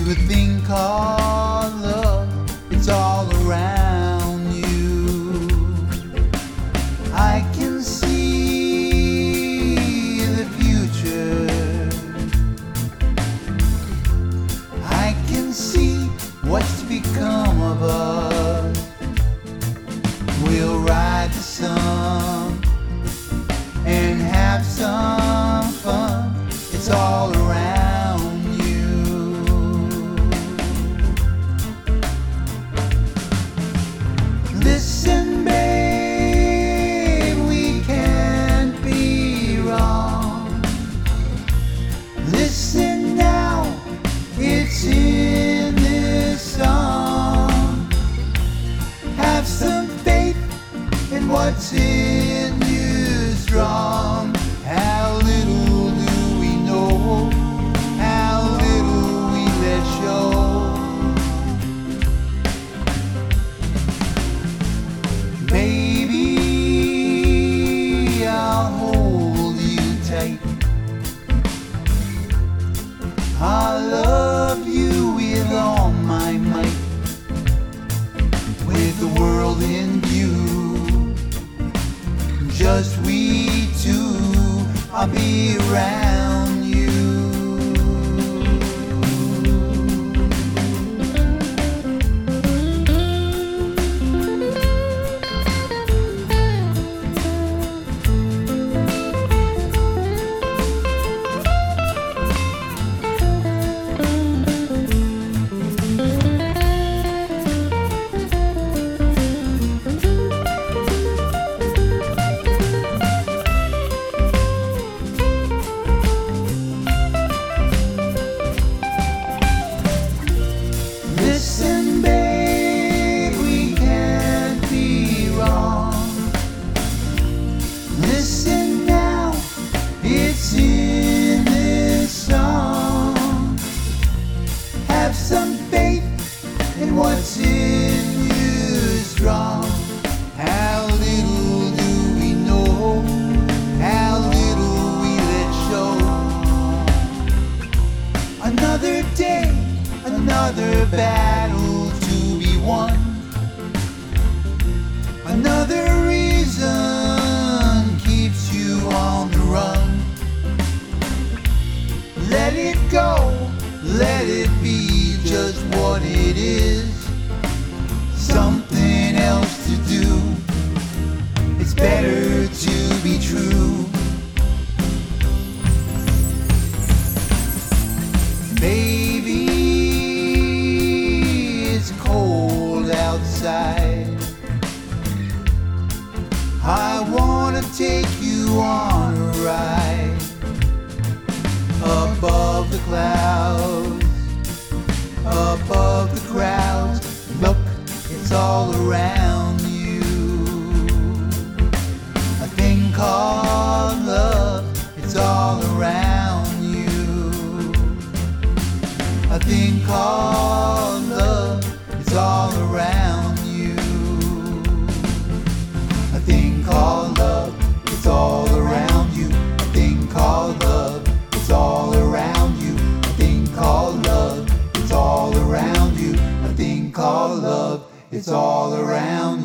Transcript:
a thing called love. It's all around you. I can see the future. I can see what's to become of us. We'll ride the sun and have some fun. It's all around you. Listen, babe, we can't be wrong. Listen now, it's in this song. Have some faith in what's in you strong. How little do we know, how little we let show. Baby, I'll hold you tight. I love you with all my might. With the world in view, just we two, I'll be around you. Listen, babe, we can't be wrong. Listen now, it's in this song. Have some faith in what's in you strong. How little do we know, how little we let show. Another day, another battle to be won. Another reason keeps you on the run. Let it go, let it be just what it is. Something else to do. It's better to be true. Baby, it's cold outside. I wanna take you on a ride above the clouds, above the crowds. Look, it's all around you. A thing called love, it's all around you. A thing called love, it's all around you. A thing called love, it's all around you. A thing called love, it's all around you. A thing called love, it's all around you. A thing called love, it's all around you.